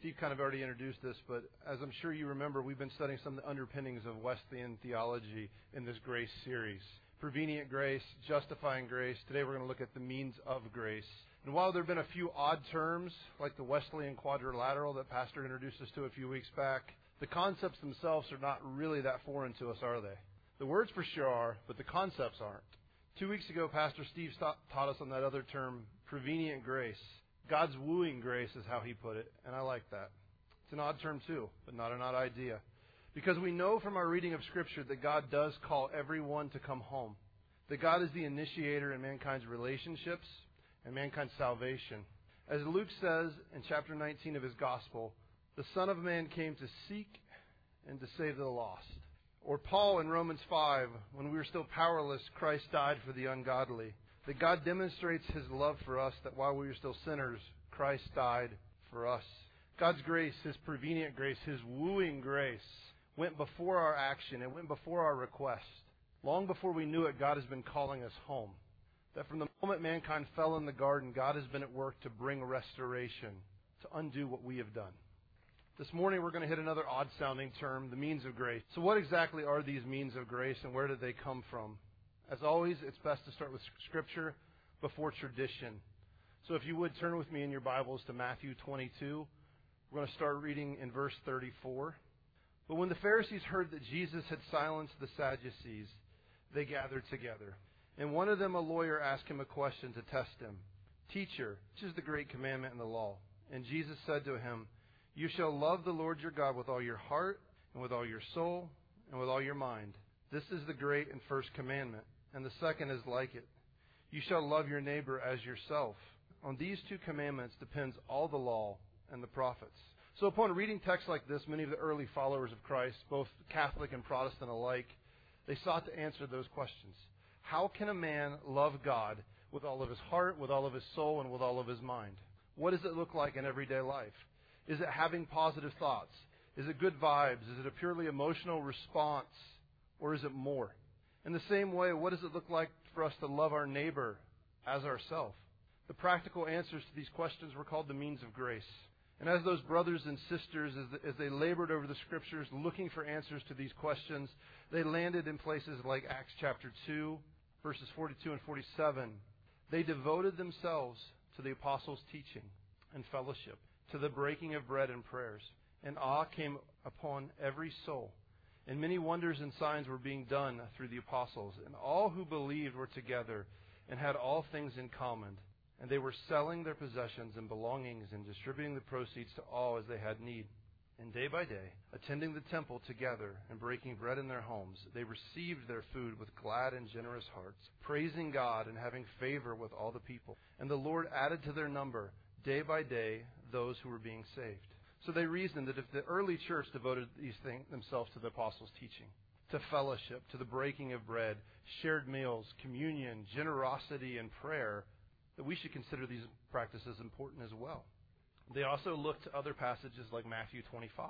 Steve kind of already introduced this, but as I'm sure you remember, we've been studying some of the underpinnings of Wesleyan theology in this grace series. Prevenient grace, justifying grace. Today we're going to look at the means of grace. And while there have been a few odd terms, like the Wesleyan quadrilateral that Pastor introduced us to a few weeks back, the concepts themselves are not really that foreign to us, are they? The words for sure are, but the concepts aren't. 2 weeks ago, Pastor Steve taught us on that other term, prevenient grace. God's wooing grace is how he put it, and I like that. It's an odd term too, but not an odd idea. Because we know from our reading of Scripture that God does call everyone to come home. That God is the initiator in mankind's relationships and mankind's salvation. As Luke says in chapter 19 of his Gospel, the Son of Man came to seek and to save the lost. Or Paul in Romans 5, when we were still powerless, Christ died for the ungodly. That God demonstrates His love for us, that while we were still sinners, Christ died for us. God's grace, His prevenient grace, His wooing grace, went before our action. It went before our request. Long before we knew it, God has been calling us home. That from the moment mankind fell in the garden, God has been at work to bring restoration, to undo what we have done. This morning we're going to hit another odd-sounding term, the means of grace. So what exactly are these means of grace and where did they come from? As always, it's best to start with Scripture before tradition. So if you would turn with me in your Bibles to Matthew 22. We're going to start reading in verse 34. But when the Pharisees heard that Jesus had silenced the Sadducees, they gathered together. And one of them, a lawyer, asked him a question to test him. Teacher, which is the great commandment in the law? And Jesus said to him, You shall love the Lord your God with all your heart, and with all your soul, and with all your mind. This is the great and first commandment. And the second is like it. You shall love your neighbor as yourself. On these two commandments depends all the law and the prophets. So upon reading texts like this, many of the early followers of Christ, both Catholic and Protestant alike, they sought to answer those questions. How can a man love God with all of his heart, with all of his soul, and with all of his mind? What does it look like in everyday life? Is it having positive thoughts? Is it good vibes? Is it a purely emotional response? Or is it more? In the same way, what does it look like for us to love our neighbor as ourselves? The practical answers to these questions were called the means of grace. And as those brothers and sisters, as they labored over the Scriptures looking for answers to these questions, they landed in places like Acts chapter 2, verses 42 and 47. They devoted themselves to the apostles' teaching and fellowship, to the breaking of bread and prayers. And awe came upon every soul. And many wonders and signs were being done through the apostles. And all who believed were together and had all things in common. And they were selling their possessions and belongings and distributing the proceeds to all as they had need. And day by day, attending the temple together and breaking bread in their homes, they received their food with glad and generous hearts, praising God and having favor with all the people. And the Lord added to their number day by day those who were being saved. So they reasoned that if the early church devoted these things themselves to the apostles' teaching, to fellowship, to the breaking of bread, shared meals, communion, generosity, and prayer, that we should consider these practices important as well. They also looked to other passages like Matthew 25,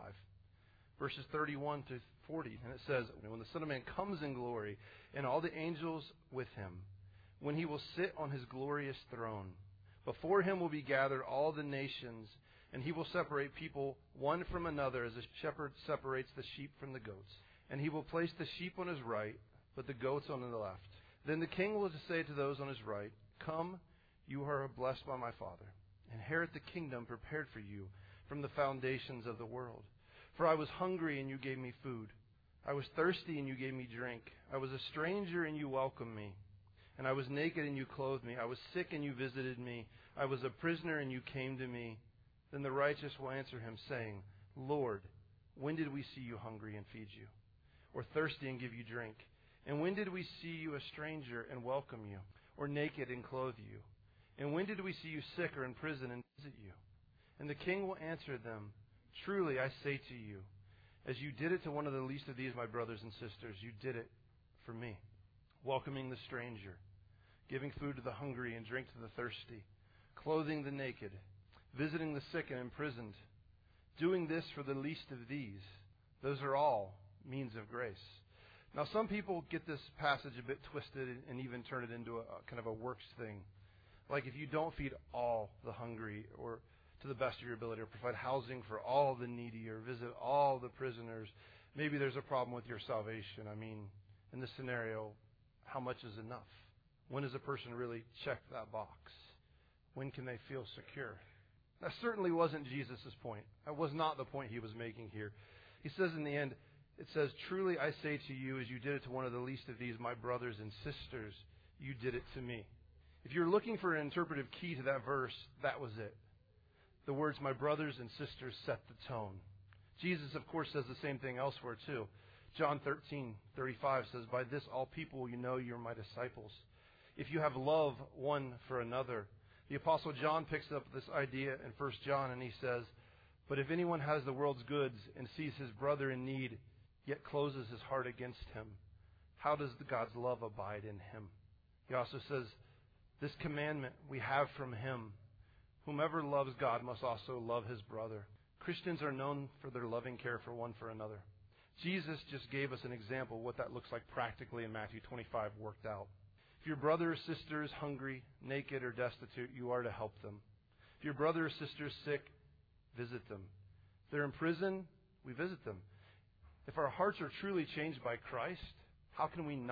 verses 31 to 40. And it says, When the Son of Man comes in glory, and all the angels with him, when he will sit on his glorious throne, before him will be gathered all the nations, and he will separate people one from another as a shepherd separates the sheep from the goats. And he will place the sheep on his right, but the goats on the left. Then the king will say to those on his right, Come, you are blessed by my Father. Inherit the kingdom prepared for you from the foundations of the world. For I was hungry, and you gave me food. I was thirsty, and you gave me drink. I was a stranger, and you welcomed me. And I was naked, and you clothed me. I was sick, and you visited me. I was a prisoner, and you came to me. Then the righteous will answer him, saying, Lord, when did we see you hungry and feed you? Or thirsty and give you drink? And when did we see you a stranger and welcome you? Or naked and clothe you? And when did we see you sick or in prison and visit you? And the king will answer them, Truly I say to you, as you did it to one of the least of these, my brothers and sisters, you did it for me. Welcoming the stranger, giving food to the hungry and drink to the thirsty, clothing the naked, visiting the sick and imprisoned, doing this for the least of these. Those are all means of grace. Now, some people get this passage a bit twisted and even turn it into a kind of a works thing. Like if you don't feed all the hungry or to the best of your ability, or provide housing for all the needy, or visit all the prisoners. Maybe there's a problem with your salvation. I mean, in this scenario, how much is enough? When does a person really check that box? When can they feel secure? That certainly wasn't Jesus' point. That was not the point he was making here. He says in the end, it says, "Truly I say to you, as you did it to one of the least of these, my brothers and sisters, you did it to me." If you're looking for an interpretive key to that verse, that was it. The words, "my brothers and sisters," set the tone. Jesus, of course, says the same thing elsewhere, too. John 13:35 says, "By this all people will know you're my disciples, if you have love one for another." The Apostle John picks up this idea in 1 John, and he says, "But if anyone has the world's goods and sees his brother in need, yet closes his heart against him, how does God's love abide in him?" He also says, "This commandment we have from him, whomever loves God must also love his brother." Christians are known for their loving care for one for another. Jesus just gave us an example of what that looks like practically in Matthew 25 worked out. If your brother or sister is hungry, naked, or destitute, you are to help them. If your brother or sister is sick, visit them. If they're in prison, we visit them. If our hearts are truly changed by Christ, how can we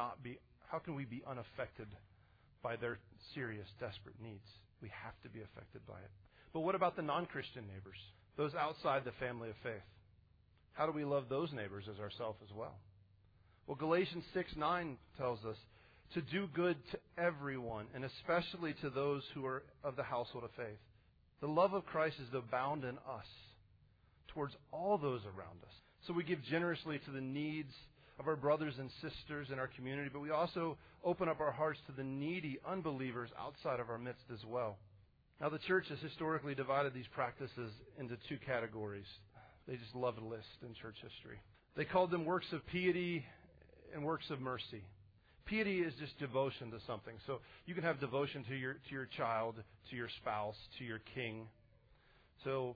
be unaffected by their serious, desperate needs? We have to be affected by it. But what about the non-Christian neighbors? Those outside the family of faith? How do we love those neighbors as ourselves as well? Well, Galatians 6:9 tells us to do good to everyone, and especially to those who are of the household of faith. The love of Christ is to abound in us towards all those around us. So we give generously to the needs of our brothers and sisters in our community, but we also open up our hearts to the needy unbelievers outside of our midst as well. Now, the church has historically divided these practices into two categories. They just love a list in church history. They called them works of piety and works of mercy. Piety is just devotion to something. So you can have devotion to your child, to your spouse, to your king. So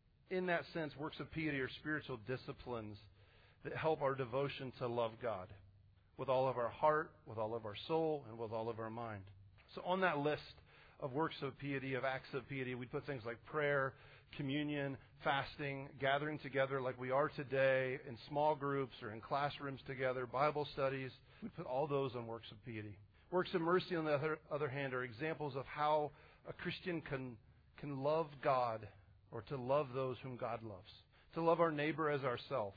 in that sense, works of piety are spiritual disciplines that help our devotion to love God with all of our heart, with all of our soul, and with all of our mind. So on that list of works of piety, of acts of piety, we put things like prayer, communion, fasting, gathering together like we are today in small groups or in classrooms together, Bible studies. We put all those on works of piety. Works of mercy, on the other hand, are examples of how a Christian can love God, or to love those whom God loves, to love our neighbor as ourself.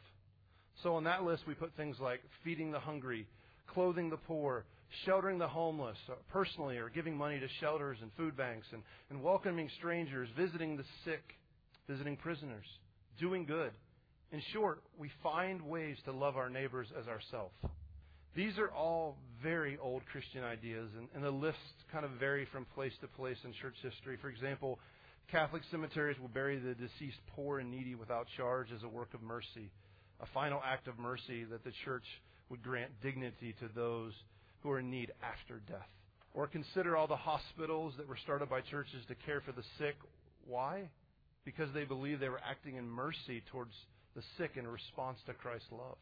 So on that list, we put things like feeding the hungry, clothing the poor, sheltering the homeless personally, or giving money to shelters and food banks, and welcoming strangers, visiting the sick, visiting prisoners, doing good. In short, we find ways to love our neighbors as ourselves. These are all very old Christian ideas, and the lists kind of vary from place to place in church history. For example, Catholic cemeteries will bury the deceased poor and needy without charge as a work of mercy, a final act of mercy that the church would grant dignity to those who are in need after death. Or consider all the hospitals that were started by churches to care for the sick. Why? Because they believed they were acting in mercy towards the sick in response to Christ's love.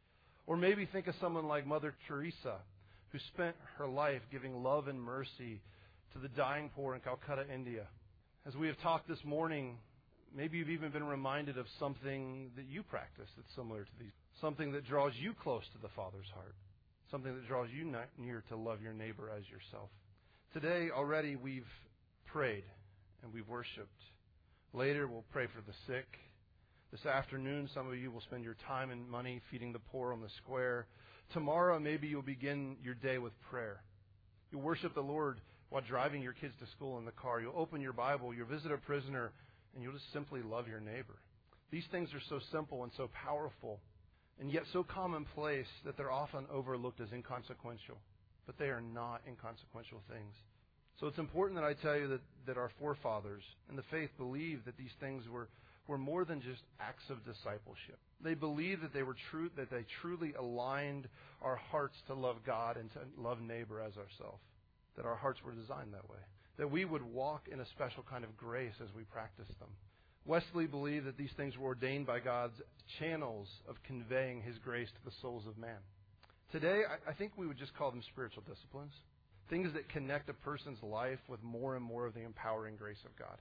Or maybe think of someone like Mother Teresa, who spent her life giving love and mercy to the dying poor in Calcutta, India. As we have talked this morning, maybe you've even been reminded of something that you practice that's similar to these. Something that draws you close to the Father's heart. Something that draws you near to love your neighbor as yourself. Today, already, we've prayed and we've worshiped. Later, we'll pray for the sick. This afternoon, some of you will spend your time and money feeding the poor on the square. Tomorrow, maybe you'll begin your day with prayer. You'll worship the Lord while driving your kids to school in the car. You'll open your Bible, you'll visit a prisoner, and you'll just simply love your neighbor. These things are so simple and so powerful, and yet so commonplace that they're often overlooked as inconsequential. But they are not inconsequential things. So it's important that I tell you that our forefathers in the faith believed that these things were more than just acts of discipleship. They believed that they truly aligned our hearts to love God and to love neighbor as ourselves. That our hearts were designed that way. That we would walk in a special kind of grace as we practice them. Wesley believed that these things were ordained by God's channels of conveying His grace to the souls of man. Today, I think we would just call them spiritual disciplines. Things that connect a person's life with more and more of the empowering grace of God.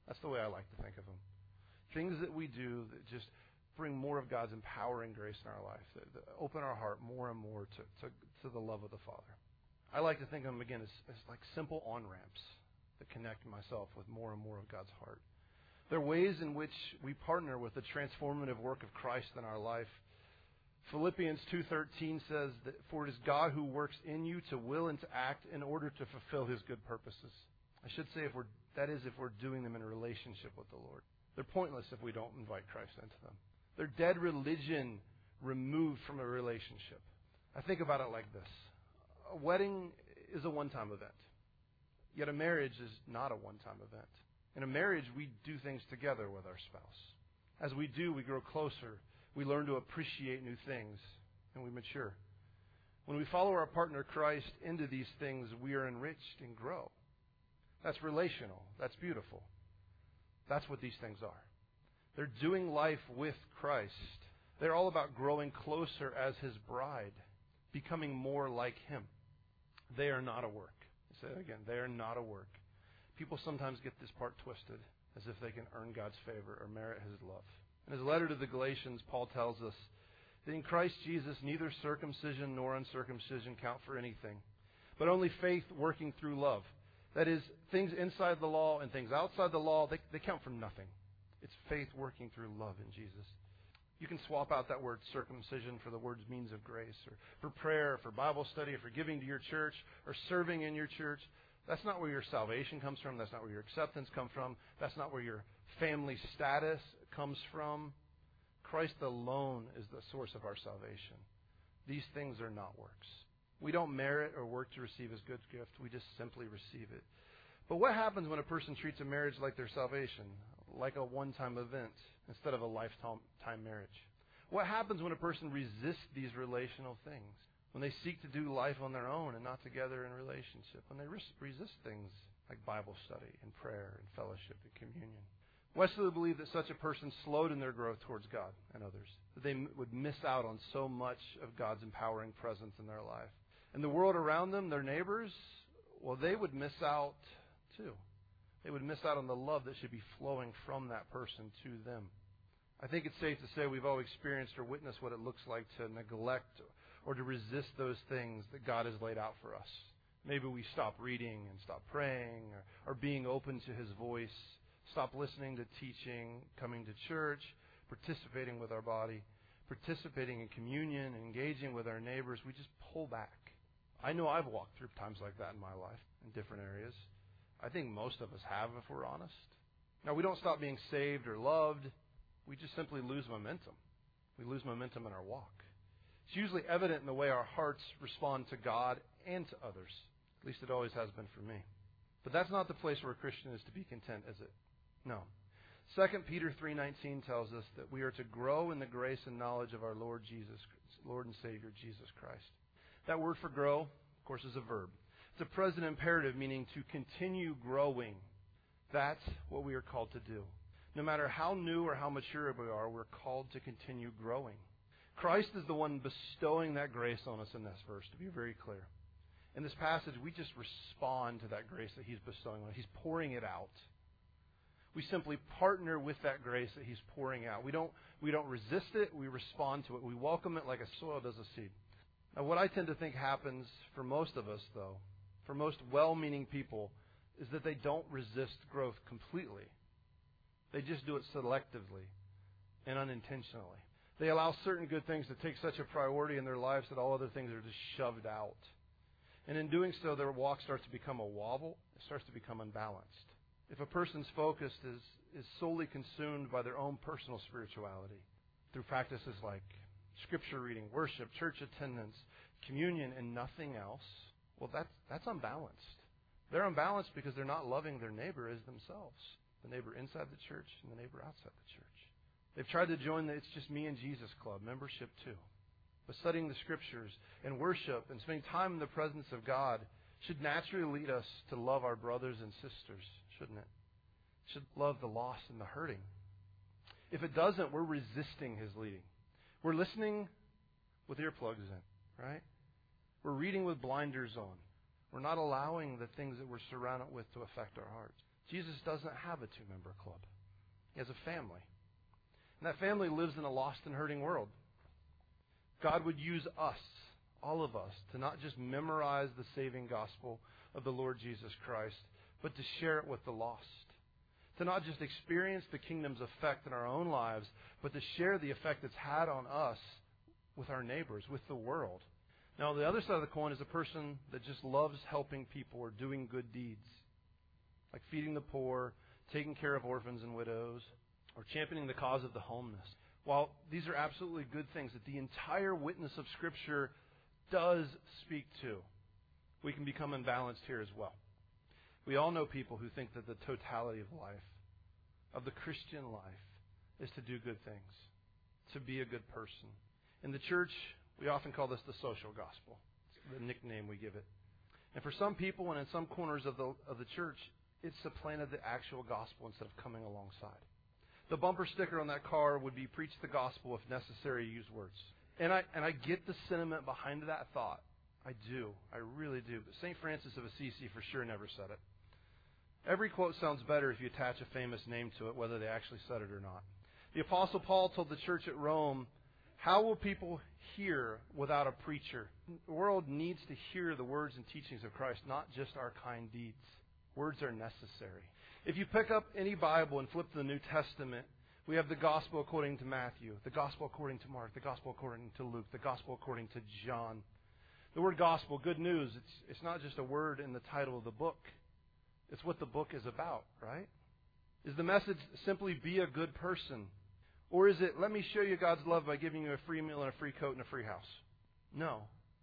That's the way I like to think of them. Things that we do that just bring more of God's empowering grace in our life, that open our heart more and more to the love of the Father. I like to think of them, again, as like simple on-ramps that connect myself with more and more of God's heart. They're ways in which we partner with the transformative work of Christ in our life. Philippians 2:13 says that, "For it is God who works in you to will and to act in order to fulfill His good purposes." I should say if we're doing them in a relationship with the Lord. They're pointless if we don't invite Christ into them. They're dead religion removed from a relationship. I think about it like this. A wedding is a one-time event. Yet a marriage is not a one-time event. In a marriage, we do things together with our spouse. As we do, we grow closer. We learn to appreciate new things, and we mature. When we follow our partner Christ into these things, we are enriched and grow. That's relational. That's beautiful. That's what these things are. They're doing life with Christ. They're all about growing closer as His bride, becoming more like Him. They are not a work. I say it again. They are not a work. People sometimes get this part twisted, as if they can earn God's favor or merit His love. In his letter to the Galatians, Paul tells us that in Christ Jesus, neither circumcision nor uncircumcision count for anything, but only faith working through love. That is, things inside the law and things outside the law, they count for nothing. It's faith working through love in Jesus. You can swap out that word circumcision for the words means of grace, or for prayer, for Bible study, or for giving to your church, or serving in your church. That's not where your salvation comes from. That's not where your acceptance comes from. That's not where your family status comes from. Christ alone is the source of our salvation. These things are not works. We don't merit or work to receive His good gift. We just simply receive it. But what happens when a person treats a marriage like their salvation, like a one-time event, instead of a lifetime marriage? What happens when a person resists these relational things? When they seek to do life on their own and not together in relationship? When they resist things like Bible study and prayer and fellowship and communion? Wesley believed that such a person slowed in their growth towards God and others, that they would miss out on so much of God's empowering presence in their life. And the world around them, their neighbors, well, they would miss out too. They would miss out on the love that should be flowing from that person to them. I think it's safe to say we've all experienced or witnessed what it looks like to neglect or to resist those things that God has laid out for us. Maybe we stop reading and stop praying or being open to His voice, stop listening to teaching, coming to church, participating with our body, participating in communion, engaging with our neighbors. We just pull back. I know I've walked through times like that in my life in different areas. I think most of us have, if we're honest. Now, we don't stop being saved or loved. We just simply lose momentum. We lose momentum in our walk. It's usually evident in the way our hearts respond to God and to others. At least it always has been for me. But that's not the place where a Christian is to be content, is it? No. 2 Peter 3:19 tells us that we are to grow in the grace and knowledge of our Lord and Savior Jesus Christ. That word for grow, of course, is a verb. It's a present imperative, meaning to continue growing. That's what we are called to do. No matter how new or how mature we are, we're called to continue growing. Christ is the one bestowing that grace on us in this verse, to be very clear. In this passage, we just respond to that grace that He's bestowing on us. He's pouring it out. We simply partner with that grace that He's pouring out. We don't resist it. We respond to it. We welcome it like a soil does a seed. Now, what I tend to think happens for most of us, though, for most well-meaning people, is that they don't resist growth completely. They just do it selectively and unintentionally. They allow certain good things to take such a priority in their lives that all other things are just shoved out. And in doing so, their walk starts to become a wobble. It starts to become unbalanced. If a person's focus is solely consumed by their own personal spirituality through practices like Scripture reading, worship, church attendance, communion, and nothing else, well, that's unbalanced. They're unbalanced because they're not loving their neighbor as themselves, the neighbor inside the church and the neighbor outside the church. They've tried to join the It's Just Me and Jesus Club membership too. But studying the Scriptures and worship and spending time in the presence of God should naturally lead us to love our brothers and sisters, shouldn't it? Should love the lost and the hurting. If it doesn't, we're resisting His leading. We're listening with earplugs in, right? We're reading with blinders on. We're not allowing the things that we're surrounded with to affect our hearts. Jesus doesn't have a 2-member club. He has a family. And that family lives in a lost and hurting world. God would use us, all of us, to not just memorize the saving gospel of the Lord Jesus Christ, but to share it with the lost. To not just experience the kingdom's effect in our own lives, but to share the effect it's had on us with our neighbors, with the world. Now, the other side of the coin is a person that just loves helping people or doing good deeds, like feeding the poor, taking care of orphans and widows, or championing the cause of the homeless. While these are absolutely good things that the entire witness of Scripture does speak to, we can become imbalanced here as well. We all know people who think that the totality of life, of the Christian life, is to do good things, to be a good person. In the church, we often call this the social gospel. It's the nickname we give it. And for some people and in some corners of the church, it's supplanted the actual gospel instead of coming alongside. The bumper sticker on that car would be, preach the gospel, if necessary, use words. And I get the sentiment behind that thought. I do. I really do. But St. Francis of Assisi for sure never said it. Every quote sounds better if you attach a famous name to it, whether they actually said it or not. The Apostle Paul told the church at Rome, how will people hear without a preacher? The world needs to hear the words and teachings of Christ, not just our kind deeds. Words are necessary. If you pick up any Bible and flip to the New Testament, we have the gospel according to Matthew, the gospel according to Mark, the gospel according to Luke, the gospel according to John. The word gospel, good news, it's not just a word in the title of the book. It's what the book is about, right? Is the message simply be a good person? Or is it, let me show you God's love by giving you a free meal and a free coat and a free house? No.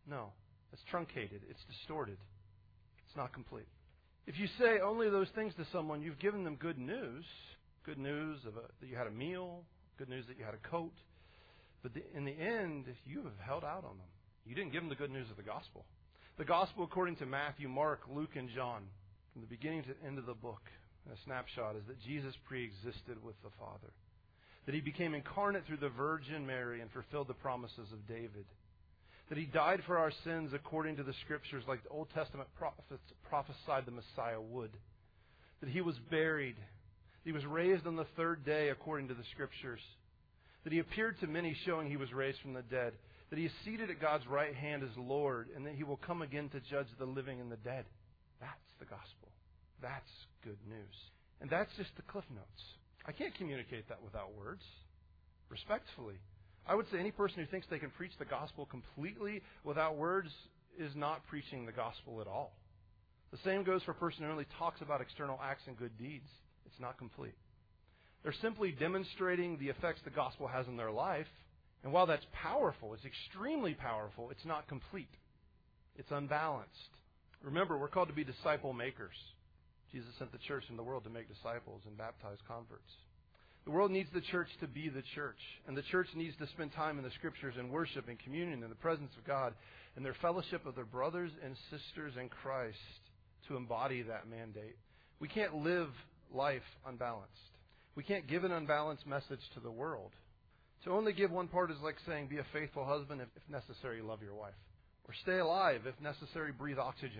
It's truncated. It's distorted. It's not complete. If you say only those things to someone, you've given them good news. Good news that you had a meal. Good news that you had a coat. But in the end, you have held out on them. You didn't give them the good news of the gospel. The gospel according to Matthew, Mark, Luke, and John, from the beginning to the end of the book, a snapshot, is that Jesus pre-existed with the Father. That He became incarnate through the Virgin Mary and fulfilled the promises of David. That He died for our sins according to the Scriptures, like the Old Testament prophets prophesied the Messiah would. That He was buried. He was raised on the third day according to the Scriptures. That He appeared to many, showing He was raised from the dead. That He is seated at God's right hand as Lord, and that He will come again to judge the living and the dead. That's the gospel. That's good news. And that's just the Cliff Notes. I can't communicate that without words. Respectfully. I would say any person who thinks they can preach the gospel completely without words is not preaching the gospel at all. The same goes for a person who only talks about external acts and good deeds. It's not complete. They're simply demonstrating the effects the gospel has in their life. And while that's powerful, it's extremely powerful, it's not complete. It's unbalanced. Remember, we're called to be disciple makers. Jesus sent the church in the world to make disciples and baptize converts. The world needs the church to be the church. And the church needs to spend time in the Scriptures and worship and communion in the presence of God and their fellowship of their brothers and sisters in Christ to embody that mandate. We can't live life unbalanced. We can't give an unbalanced message to the world. To only give one part is like saying, be a faithful husband, if necessary, love your wife. Or stay alive, if necessary, breathe oxygen.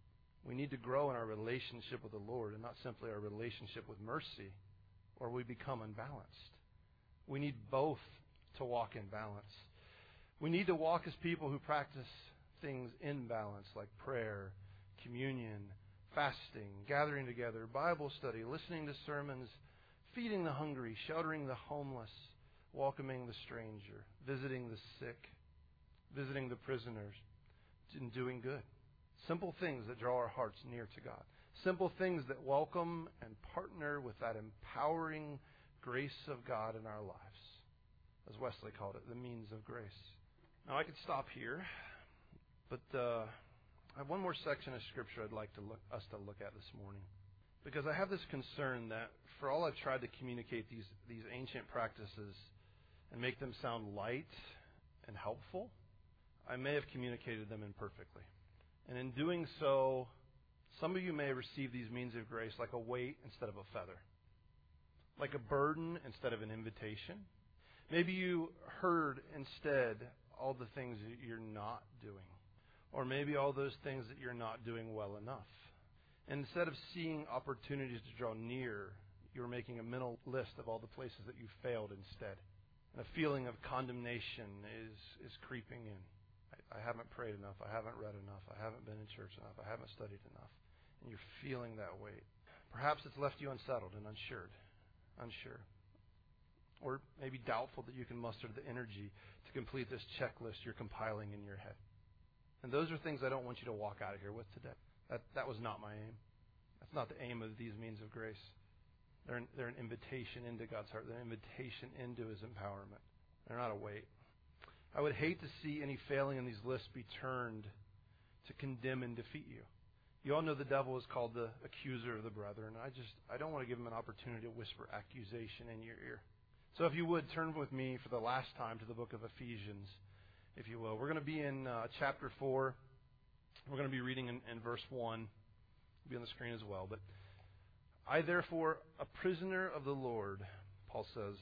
We need to grow in our relationship with the Lord and not simply our relationship with mercy, or we become unbalanced. We need both to walk in balance. We need to walk as people who practice things in balance, like prayer, communion, fasting, gathering together, Bible study, listening to sermons, feeding the hungry, sheltering the homeless, welcoming the stranger, visiting the sick, visiting the prisoners, and doing good. Simple things that draw our hearts near to God. Simple things that welcome and partner with that empowering grace of God in our lives. As Wesley called it, the means of grace. Now, I could stop here, but I have one more section of Scripture I'd like us to look at this morning. Because I have this concern that for all I've tried to communicate these ancient practices and make them sound light and helpful, I may have communicated them imperfectly. And in doing so, some of you may receive these means of grace like a weight instead of a feather, like a burden instead of an invitation. Maybe you heard instead all the things that you're not doing, or maybe all those things that you're not doing well enough. And instead of seeing opportunities to draw near, you're making a mental list of all the places that you failed instead. And a feeling of condemnation is creeping in. I haven't prayed enough. I haven't read enough. I haven't been in church enough. I haven't studied enough. And you're feeling that weight. Perhaps it's left you unsettled and unsure. Or maybe doubtful that you can muster the energy to complete this checklist you're compiling in your head. And those are things I don't want you to walk out of here with today. That was not my aim. That's not the aim of these means of grace. They're an invitation into God's heart. They're an invitation into His empowerment. They're not a weight. I would hate to see any failing in these lists be turned to condemn and defeat you. You all know the devil is called the accuser of the brethren. I don't want to give him an opportunity to whisper accusation in your ear. So if you would, turn with me for the last time to the book of Ephesians, if you will. We're going to be in chapter 4. We're going to be reading in verse 1. It'll be on the screen as well. But I, therefore, a prisoner of the Lord, Paul says,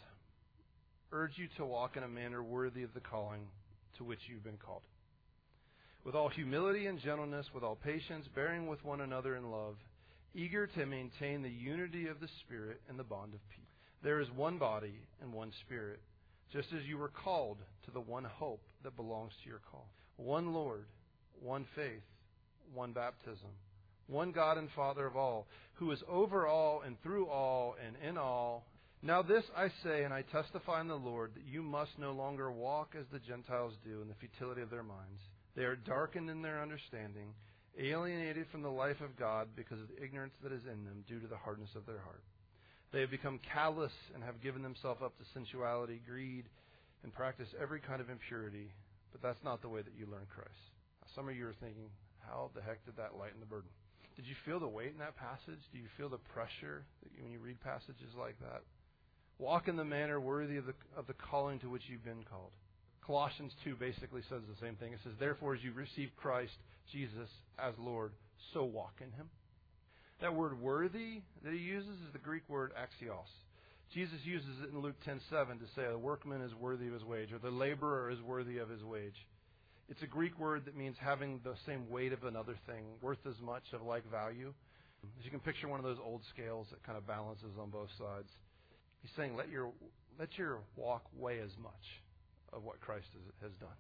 urge you to walk in a manner worthy of the calling to which you've been called, with all humility and gentleness, with all patience, bearing with one another in love, eager to maintain the unity of the Spirit and the bond of peace. There is one body and one Spirit, just as you were called to the one hope that belongs to your call. One Lord, one faith, one baptism, one God and Father of all, who is over all and through all and in all. Now this I say, and I testify in the Lord, that you must no longer walk as the Gentiles do in the futility of their minds. They are darkened in their understanding, alienated from the life of God because of the ignorance that is in them due to the hardness of their heart. They have become callous and have given themselves up to sensuality, greed, and practice every kind of impurity. But that's not the way that you learn Christ. Now, some of you are thinking, how the heck did that lighten the burden? Did you feel the weight in that passage? Do you feel the pressure when you read passages like that? Walk in the manner worthy of the calling to which you've been called. Colossians 2 basically says the same thing. It says, therefore, as you receive Christ, Jesus, as Lord, so walk in Him. That word worthy that he uses is the Greek word axios. Jesus uses it in Luke 10:7 to say a workman is worthy of his wage, or the laborer is worthy of his wage. It's a Greek word that means having the same weight of another thing, worth as much, of like value. As you can picture one of those old scales that kind of balances on both sides. He's saying let your walk weigh as much of what Christ has done.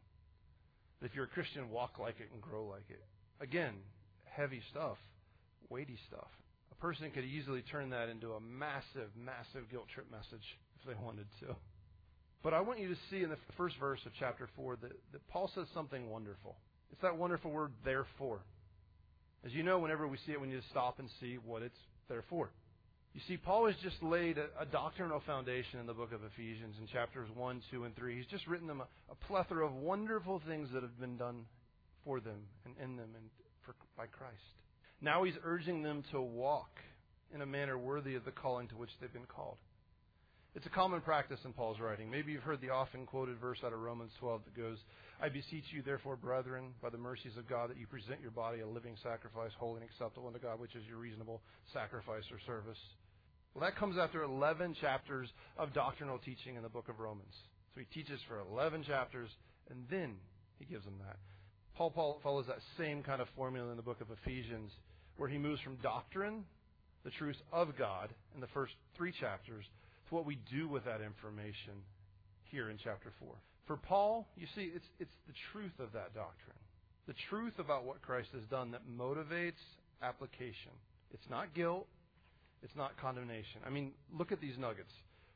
If you're a Christian, walk like it and grow like it. Again, heavy stuff. Weighty stuff. A person could easily turn that into a massive, massive guilt trip message if they wanted to. But I want you to see in the first verse of chapter 4 that Paul says something wonderful. It's that wonderful word, therefore. As you know, whenever we see it, we need to stop and see what it's there for. You see, Paul has just laid a doctrinal foundation in the book of Ephesians in chapters 1, 2, and 3. He's just written them a plethora of wonderful things that have been done for them and in them and by Christ. Now he's urging them to walk in a manner worthy of the calling to which they've been called. It's a common practice in Paul's writing. Maybe you've heard the often quoted verse out of Romans 12 that goes, I beseech you, therefore, brethren, by the mercies of God, that you present your body a living sacrifice, holy and acceptable unto God, which is your reasonable sacrifice or service. Well, that comes after 11 chapters of doctrinal teaching in the book of Romans. So he teaches for 11 chapters, and then he gives them that. Paul follows that same kind of formula in the book of Ephesians, where he moves from doctrine, the truth of God, in the first 3 chapters, to what we do with that information here in chapter 4. For Paul, you see, it's the truth of that doctrine, the truth about what Christ has done that motivates application. It's not guilt. It's not condemnation. I mean, look at these nuggets.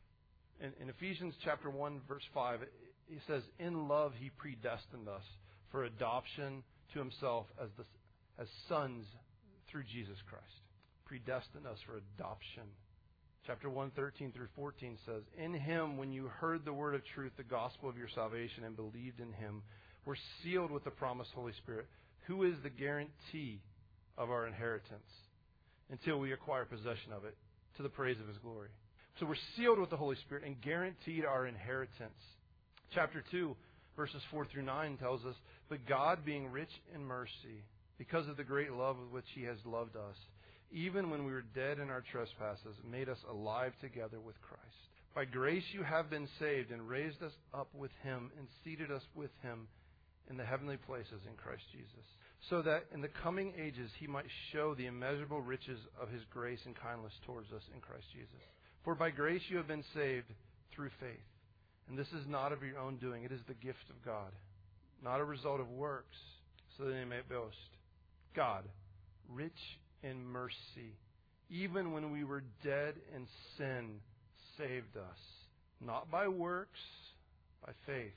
In Ephesians chapter 1, verse 5, he says, in love he predestined us for adoption to himself as sons through Jesus Christ. Predestined us for adoption. Chapter 1, 13 through 14 says, in him, when you heard the word of truth, the gospel of your salvation, and believed in him, were sealed with the promised Holy Spirit, who is the guarantee of our inheritance until we acquire possession of it, to the praise of his glory. So we're sealed with the Holy Spirit and guaranteed our inheritance. Chapter 2, verses 4 through 9 tells us, but God, being rich in mercy, because of the great love with which he has loved us, even when we were dead in our trespasses, made us alive together with Christ. By grace you have been saved, and raised us up with him, and seated us with him in the heavenly places in Christ Jesus, so that in the coming ages he might show the immeasurable riches of his grace and kindness towards us in Christ Jesus. For by grace you have been saved through faith. And this is not of your own doing. It is the gift of God, not a result of works, so that they may boast. God, rich in mercy, even when we were dead in sin, saved us, not by works, by faith.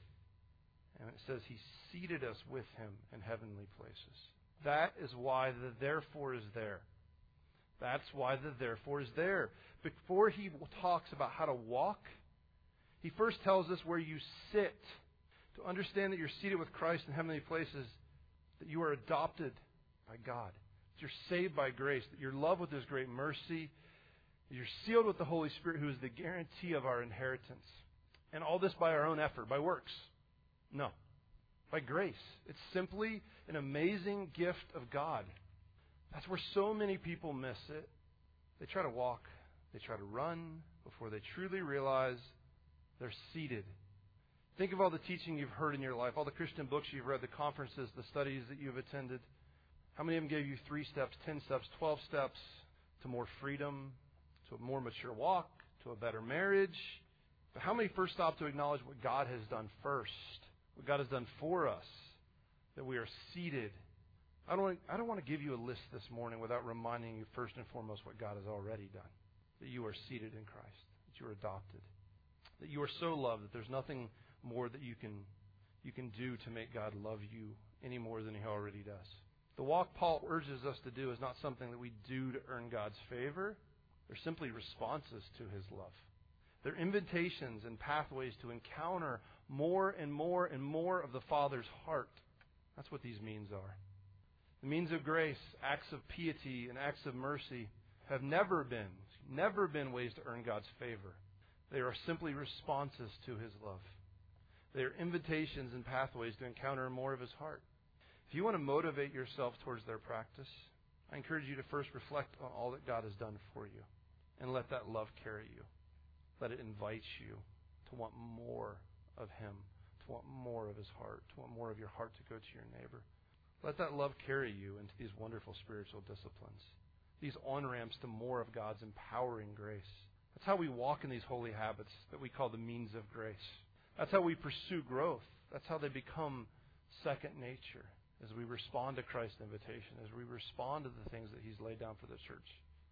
And it says he seated us with him in heavenly places. That is why the therefore is there. That's why the therefore is there. Before he talks about how to walk, he first tells us where you sit. To understand that you're seated with Christ in heavenly places, that you are adopted by God, that you're saved by grace, that you're loved with his great mercy, that you're sealed with the Holy Spirit, who is the guarantee of our inheritance. And all this by our own effort, by works. No. By grace. It's simply an amazing gift of God. That's where so many people miss it. They try to walk, they try to run before they truly realize they're seated. Think of all the teaching you've heard in your life, all the Christian books you've read, the conferences, the studies that you've attended. How many of them gave you 3 steps, 10 steps, 12 steps to more freedom, to a more mature walk, to a better marriage? But how many first stopped to acknowledge what God has done first, what God has done for us, that we are seated? I don't want to give you a list this morning without reminding you first and foremost what God has already done, that you are seated in Christ, that you are adopted, that you are so loved that there's nothing more that you can do to make God love you any more than he already does. The walk Paul urges us to do is not something that we do to earn God's favor. They're simply responses to his love. They're invitations and pathways to encounter more and more and more of the Father's heart. That's what these means are. The means of grace, acts of piety, and acts of mercy have never been ways to earn God's favor. They are simply responses to his love. They are invitations and pathways to encounter more of his heart. If you want to motivate yourself towards their practice, I encourage you to first reflect on all that God has done for you and let that love carry you. Let it invite you to want more of him, to want more of his heart, to want more of your heart to go to your neighbor. Let that love carry you into these wonderful spiritual disciplines, these on-ramps to more of God's empowering grace. That's how we walk in these holy habits that we call the means of grace. That's how we pursue growth. That's how they become second nature, as we respond to Christ's invitation, as we respond to the things that he's laid down for the church.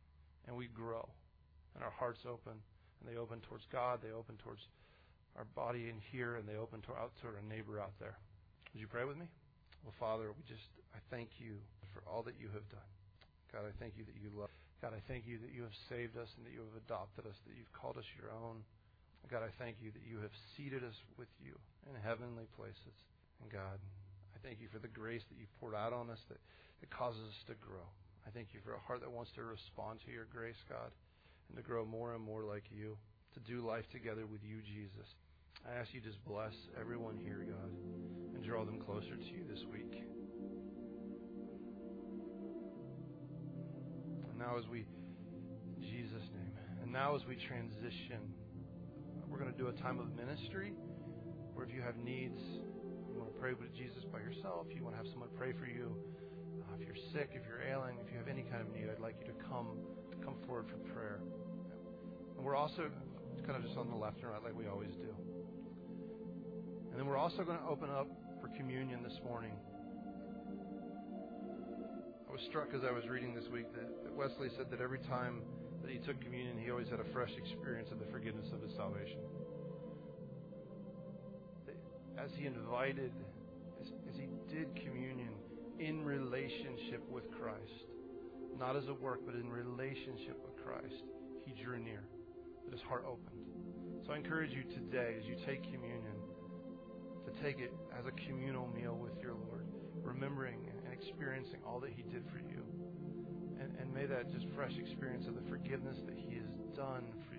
And we grow, and our hearts open, and they open towards God, they open towards our body in here, and they open out to our neighbor out there. Would you pray with me? Well, Father, I thank you for all that you have done. God, I thank you that you love. God, I thank you that you have saved us and that you have adopted us, that you've called us your own. God, I thank you that you have seated us with you in heavenly places. And God, I thank you for the grace that you've poured out on us that causes us to grow. I thank you for a heart that wants to respond to your grace, God, and to grow more and more like you, to do life together with you, Jesus. I ask you to just bless everyone here, God, and draw them closer to you this week. And now as we, in Jesus' name, and now as we transition, we're going to do a time of ministry where if you have needs, you want to pray with Jesus by yourself, you want to have someone pray for you, if you're sick, if you're ailing, if you have any kind of need, I'd like you to come forward for prayer. And we're also kind of just on the left and right like we always do. And then we're also going to open up for communion this morning. I was struck as I was reading this week that Wesley said that every time that he took communion, he always had a fresh experience of the forgiveness of his salvation. As he invited, as he did communion in relationship with Christ, not as a work, but in relationship with Christ, he drew near, that his heart opened. So I encourage you today, as you take communion, to take it as a communal meal with your Lord, remembering and experiencing all that he did for you. And may that just fresh experience of the forgiveness that he has done for